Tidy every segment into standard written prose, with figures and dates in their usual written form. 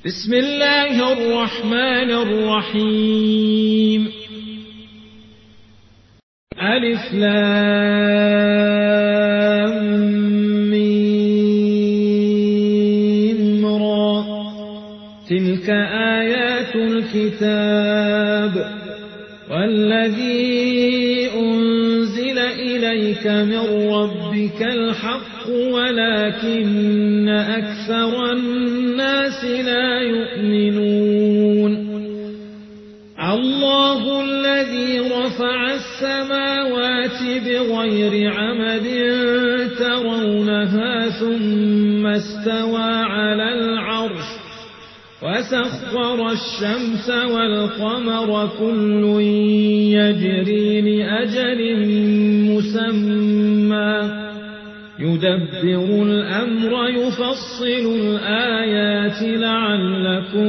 بسم الله الرحمن الرحيم. ألف لام ميم را. تلك آيات الكتاب والذي أنزل إليك من ربك الحق ولكن أكثر الناس لا يؤمنون. الله الذي رفع السماوات بغير عمد ترونها ثم استوى على العرش وسخر الشمس والقمر كل يجري لأجل مسمى يدبر الأمر يفصل الآيات لعلكم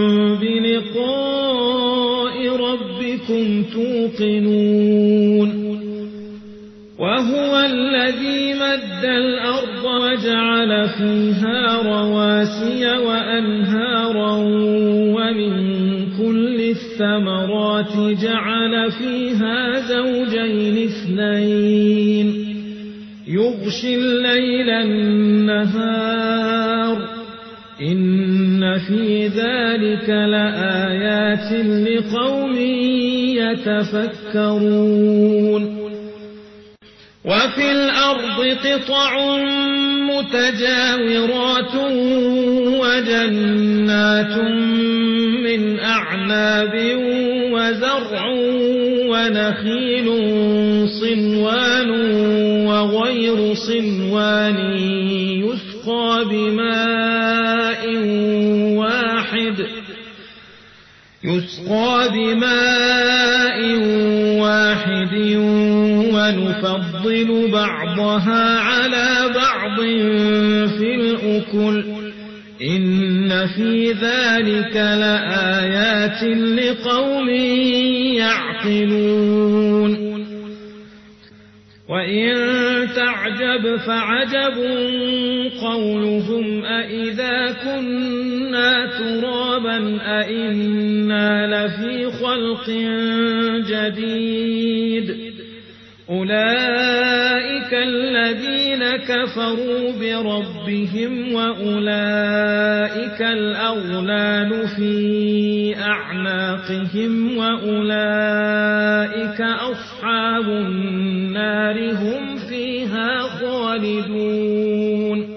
بلقاء ربكم توقنون. وهو الذي مد الأرض وجعل فيها رواسي وأنهارا ومن كل الثمرات جعل فيها زوجين اثنين يغشي الليل النهار إن في ذلك لآيات لقوم يتفكرون. وفي الأرض قطع متجاورات وجنات من أعناب وزرع ونخيل صنوان وغير صنوان يسقى بماء واحد ونفضل بعضها على بعض في الأكل إن في ذلك لآيات لقوم يعقلون. وإن تعجب فعجب قولهم أإذا كنا ترابا أإنا لفي خلق جديد أولئك الذين كفروا بربهم وأولئك الأغلال في أعناقهم وأولئك أصحاب النار هم فيها خالدون.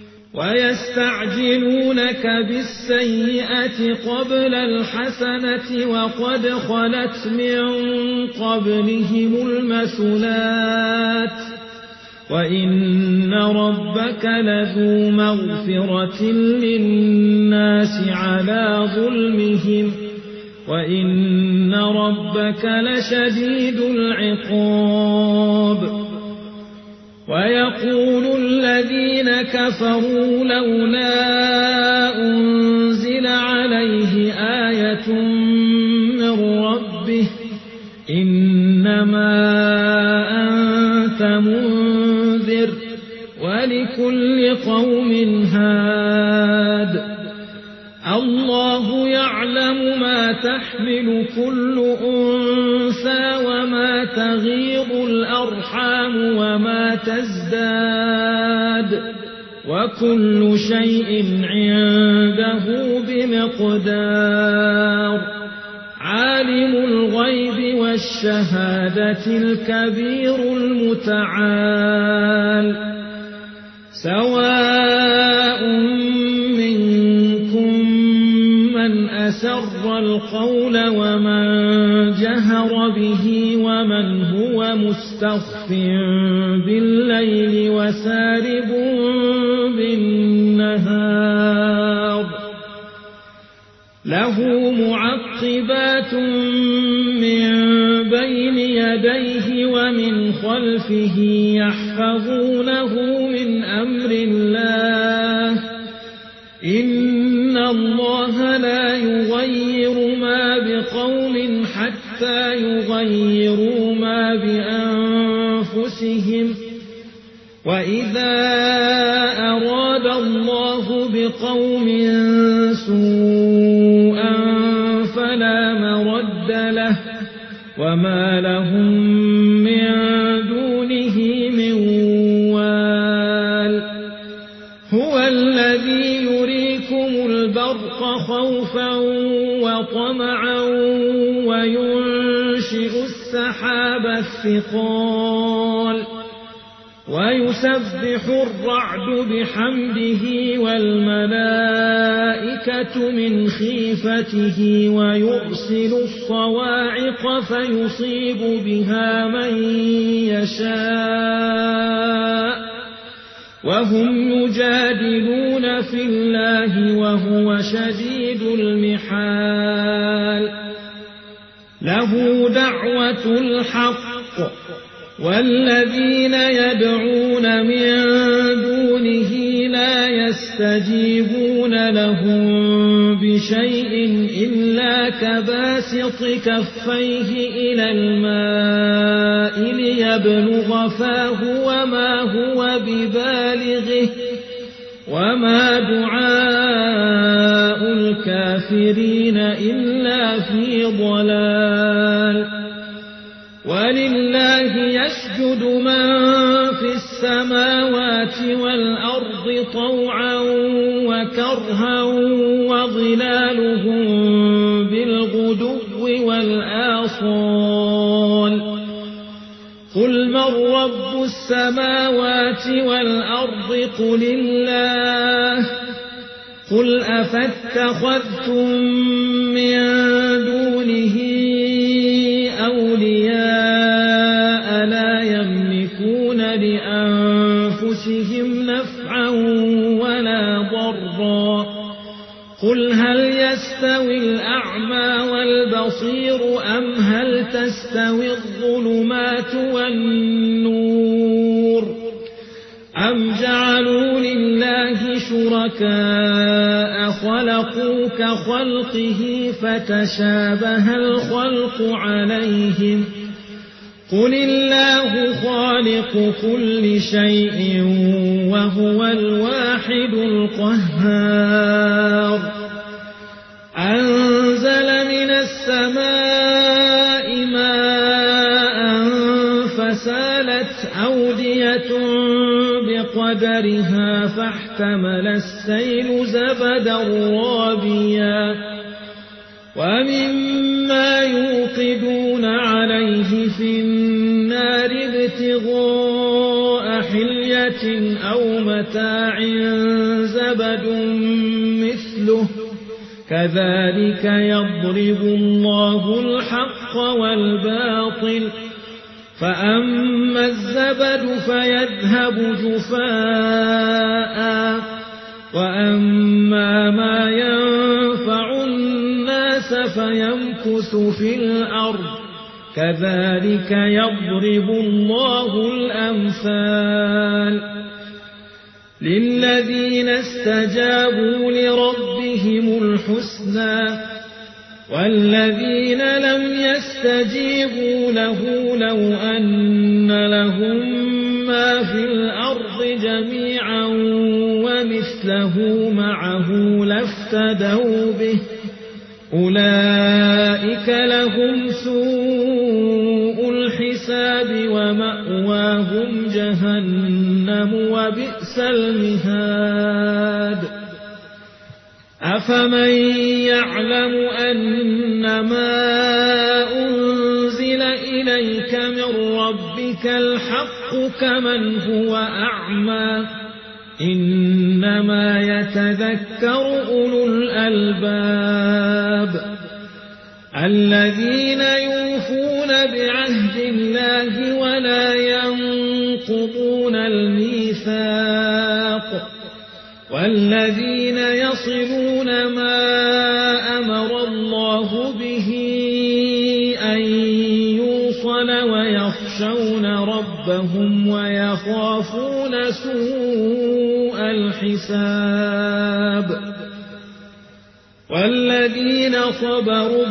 ويستعجلونك بالسيئة قبل الحسنة وقد خلت من قبلهم المثلات وإن ربك لذو مغفرة للناس على ظلمهم وإن ربك لشديد العقاب. ويقول الذين كفروا لولا أنزل عليه آية من ربه إنما أنت منذر ولكل قوم هاد. الله يعلم ما تحمل كل أنثى وما تغيض الأرحام وما تزداد وكل شيء عنده بمقدار. عالم الغيب والشهادة الكبير المتعال. سواء منكم من أسر القول ومن جهر به ومن هو مستخف بالليل وسارب بالنهار. له معقبات من بين يديه ومن خلفه يحفظونه من أمر الله إن الله لا يغير ما بقوم حتى يغيروا ما بأنفسهم وإذا أراد الله بقوم سوءا وما لهم من دونه من وال هو الذي يريكم البرق خوفا وطمعا وينشئ السحاب الثقال ويسبح الرعد بحمده والملائكة من خيفته ويرسل الصواعق فيصيب بها من يشاء وهم يجادلون في الله وهو شديد المحال له دعوة الحق والذين يدعون من دونه لا يستجيبون لهم بشيء إلا كباسط كفيه إلى الماء ليبلغ فاه وما هو ببالغه وما دعاء الكافرين إلا في ضلال ولله يسجد من في السماوات والأرض طوعا وكرها وظلالهم بالغدو والآصال قل من رب السماوات والأرض قل الله قل أفاتخذتم من دونه أولياء لا يملكون لأنفسهم نفعا ولا ضرا قل هل يستوي الأعمى والبصير أم هل تستوي الظلمات والنور أم جعلوا لله شركاء خلقوا كخلقه فتشابه الخلق عليهم قل الله خالق كل شيء وهو الواحد القهار أنزل من السماء ماء فسالت أودية بقدرها فاحتمل السيل زبدا رابيا ومما يوقدون عليه في النار ابتغاء حلية أو متاع زبد مثله كذلك يضرب الله الحق والباطل فأما الزبد فيذهب جفاء وأما ما ينفع الناس فيمكث في الأرض كذلك يضرب الله الأمثال للذين استجابوا لربهم الحسنى والذين لم يستجيبوا له لو أن لهم ما في الأرض جميعا ومثله معه لافتدوا به أولئك لهم سوء الحساب ومأواهم جهنم وبئس المهاد أفمن يعلم أنما أنزل إليك من ربك الحق كمن هو أعمى إنما يتذكر أولو الألباب الذين يوفون بعهد الله ولا ينقضون الميثاق والذين يصلون ما أمر الله به أن يوصل ويخشون ربهم ويخافون سوء الحساب والذين صبروا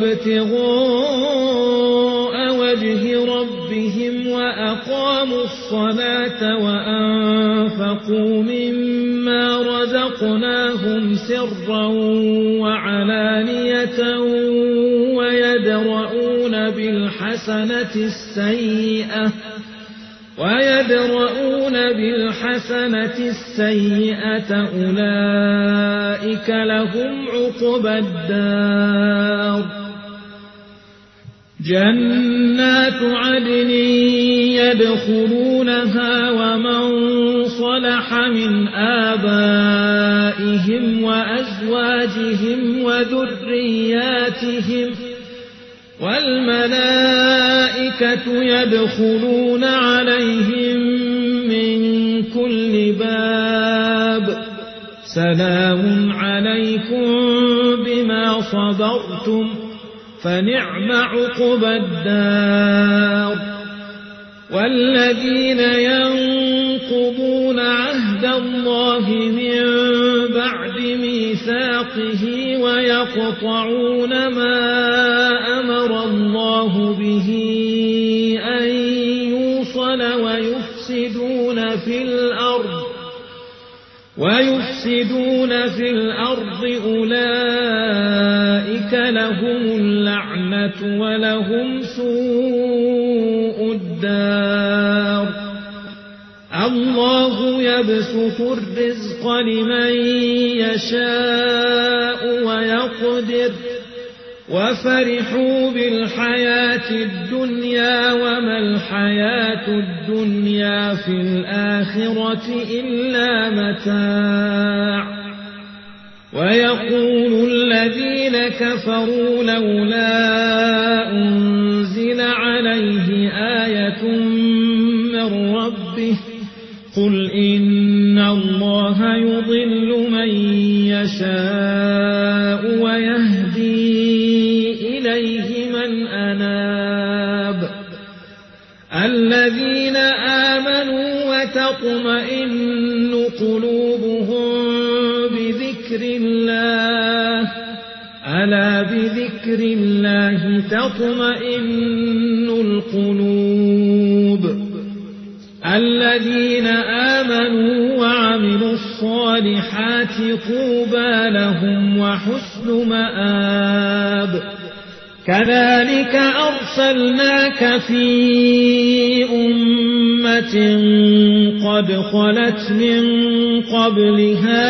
ابتغاء وجه ربهم وأقاموا الصلاة وأنفقوا مما رزقناهم سرا وعلانية ويدرؤون بالحسنة بالحسنة السيئة أولئك لهم عقبى الدار جنات عدن يدخلونها ومن صلح من آبائهم وأزواجهم وذرياتهم والملائكة يدخلون عليهم من كل باب سلام عليكم بما صبرتم فنعم عقبى الدار والذين ينقضون عهد الله من بعد ميثاقه ويقطعون ما أمر الله به أن يوصل ويفسدون في الأرض أولئك لهم اللعنة ولهم سوء الدار الله يبسط الرزق لمن يشاء ويقدر وفرحوا بالحياة الدنيا وما الحياة الدنيا في الآخرة إلا متاع ويقول الذين كفروا لولا أنزل عليه آية من ربه قل إن الله يضل من يشاء ويهدي إليه من أناب الذين آمنوا وتطمئن قلوبهم بذكر الله ألا بذكر الله تطمئن القلوب الذين آمنوا وعملوا الصالحات طوبى لهم وحسن مآب كذلك أرسلناك في أمة قد خلت من قبلها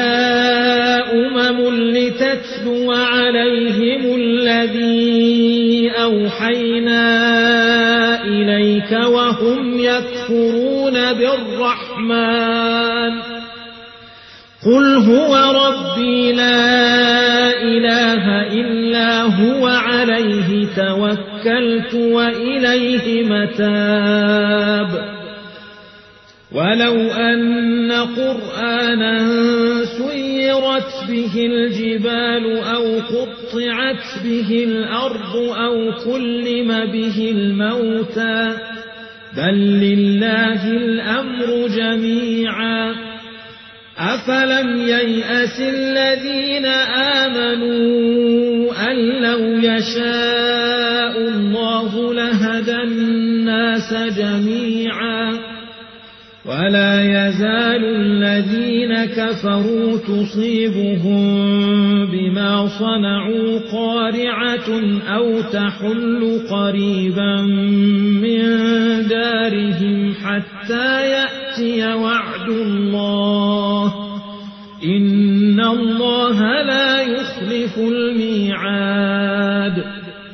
لتتلو عليهم الذي أوحينا إليك وهم يكفرون بالرحمن قل هو ربي لا إله إلا هو عليه توكلت وإليه متاب ولو أن قرآنا سيرت به الجبال أو قطعت به الأرض أو كلم به الموتى بل لله الأمر جميعا أفلم ييأس الذين آمنوا أن لو يشاء الله لهدى الناس جميعا ولا يزال الذين كفروا تصيبهم بما صنعوا قارعة أو تحل قريبا من دارهم حتى يأتي وعد الله إن الله لا يخلف الميعاد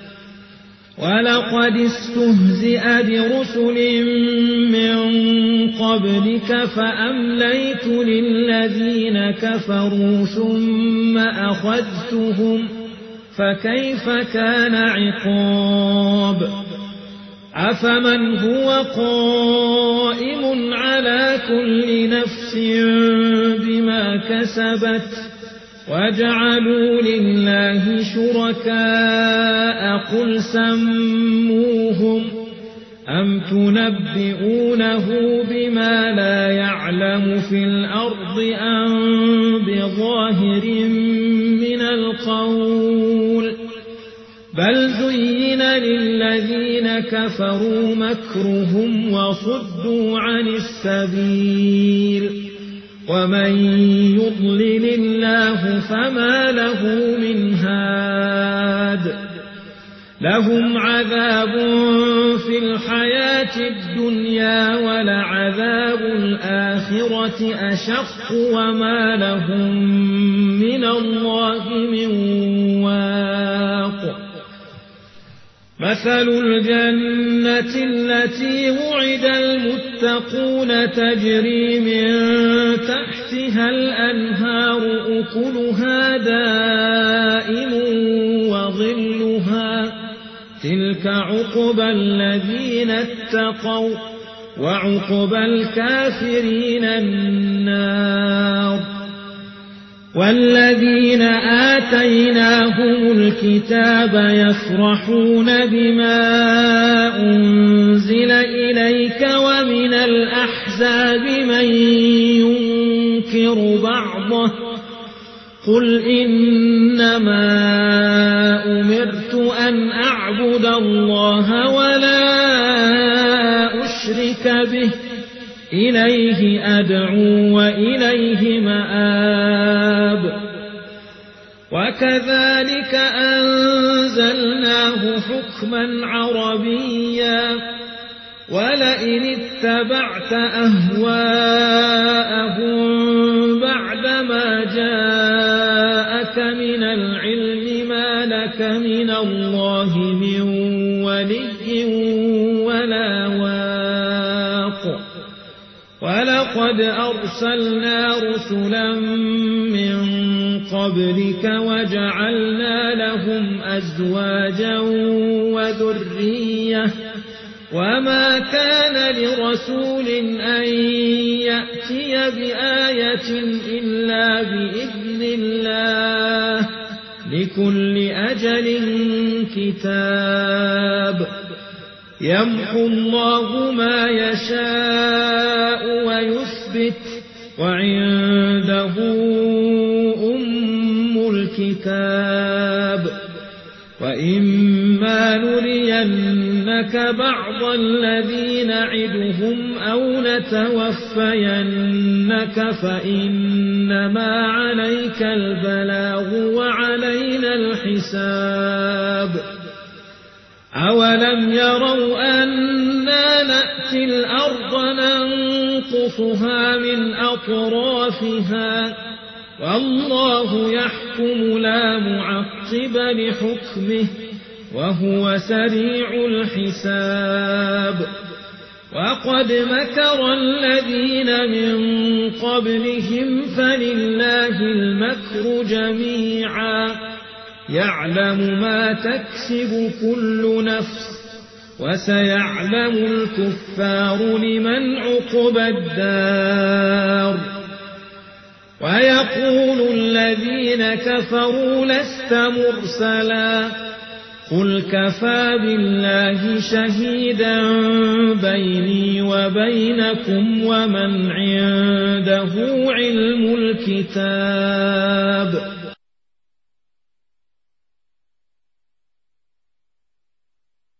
ولقد استهزئ برسل من قبلك فأمليت للذين كفروا ثم أخذتهم فكيف كان عقاب أفمن هو قائم على كل نفس بما كسبت وجعلوا لله شركاء قل سموهم أم تنبئونه بما لا يعلم في الأرض أم بظاهر من القول بل زين للذين كفروا مكرهم وصدوا عن السبيل ومن يضلل الله فما له من هاد لهم عذاب في الحياة الدنيا ولعذاب الآخرة أشق وما لهم من الله من واق مثل الجنة التي وعد المتقون تجري من تحتها الأنهار أكلها دائم وظلها تلك عقبى الذين اتقوا وعقبى الكافرين النار والذين آتيناهم الكتاب يفرحون بما أنزل إليك ومن الأحزاب من ينكر بعضه قل إنما أمرت أن أعبد الله ولا أشرك به إليه أدعو وإليه مآب وكذلك أنزلناه حكما عربيا ولئن اتبعت أهواءهم بعدما جاءك من العلم ما لك من الله من ولي ولا واق ولقد أرسلنا رسلا من قبلك وجعلنا لهم أزواجا وذرية وما كان لرسول أن يأتي بآية إلا بإذن الله لكل أجل كتاب يمحو الله ما يشاء ويثبت وعنده أم الكتاب وإما نرينك بعض الذي نعدهم أو نتوفينك فإنما عليك البلاغ وعلينا الحساب أولم يروا أنا نأتي الأرض ننقصها من أطرافها والله يحكم لا معقب لحكمه وهو سريع الحساب وقد مكر الذين من قبلهم فلله المكر جميعا يعلم ما تكسب كل نفس وسيعلم الكفار لمن عقبى الدار ويقول الذين كفروا لست مرسلا قل كفى بالله شهيدا بيني وبينكم ومن عنده علم الكتاب